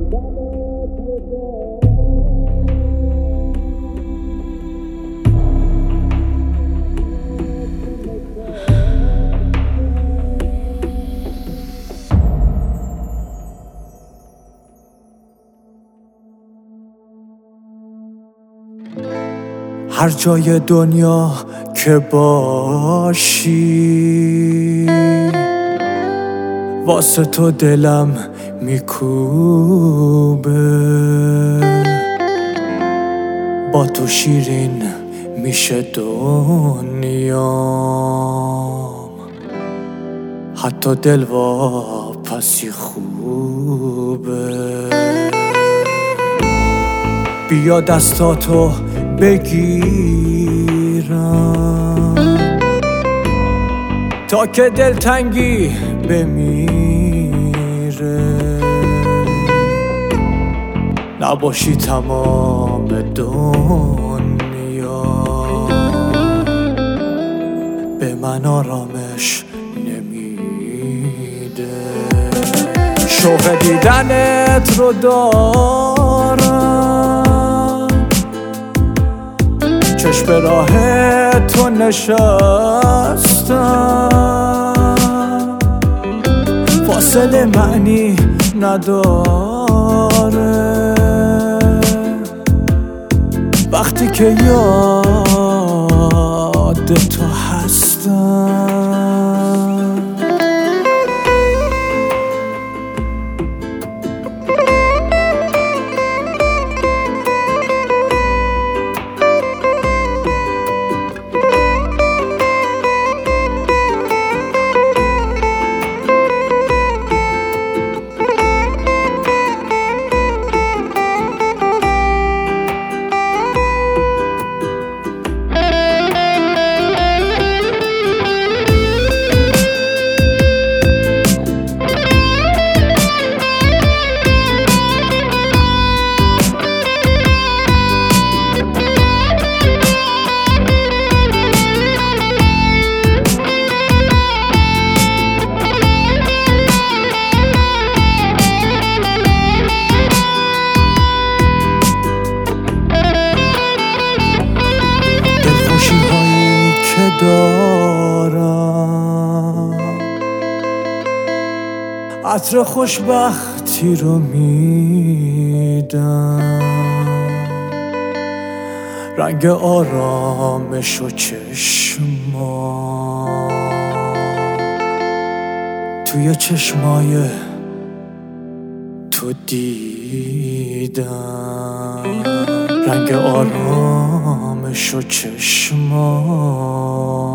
هر جای دنیا که باشی واسه تو دلم میکوبه، با تو شیرین میشه دنیام، حتی دلواپسی خوبه. بیا دستاتو بگیرم تا که دلتنگی بمیره، نباشی تمام دنیا به من آرامش نمیده. شوق دیدنت رو دارم، چشم به راه تو نشستم، فاصله معنی نداره وقتی که یاد تو هستم. دارم عطر خوشبختی رو میدم، رنگ آرامش و چشما توی چشمای تو دیدم، رنگ آرامش و چشما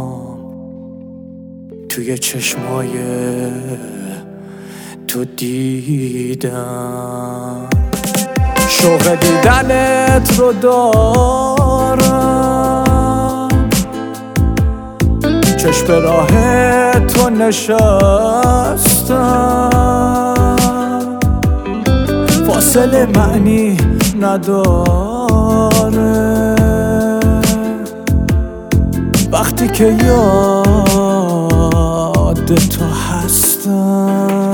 توی چشمای تو دیدم. شوق دیدنت رو دارم، چشم به راه تو نشستم، فاصله معنی نداره وقتی که یاد تو هستم.